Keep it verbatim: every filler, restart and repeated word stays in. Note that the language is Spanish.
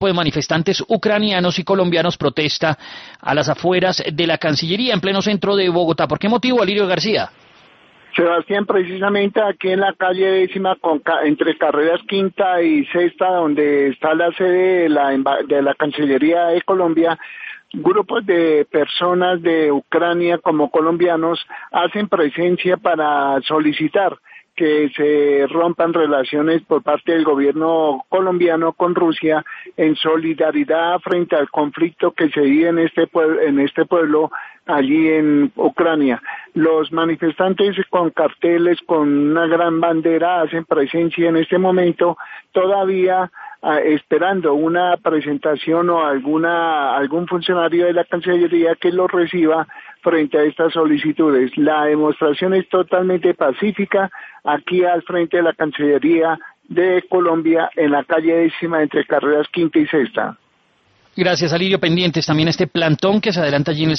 grupo de manifestantes ucranianos y colombianos protesta a las afueras de la Cancillería en pleno centro de Bogotá. ¿Por qué motivo, Alirio García? Sebastián, precisamente aquí en la calle décima, con, entre carreras quinta y sexta, donde está la sede de la, de la Cancillería de Colombia, grupos de personas de Ucrania como colombianos hacen presencia para solicitar que se rompan relaciones por parte del gobierno colombiano con Rusia en solidaridad frente al conflicto que se vive en este pueblo, en este pueblo allí en Ucrania. Los manifestantes con carteles, con una gran bandera, hacen presencia en este momento, todavía Uh, esperando una presentación o alguna algún funcionario de la Cancillería que los reciba frente a estas solicitudes. La demostración es totalmente pacífica aquí al frente de la Cancillería de Colombia en la calle décima entre carreras quinta y sexta. Gracias, Alirio. Pendientes también este plantón que se adelanta allí en el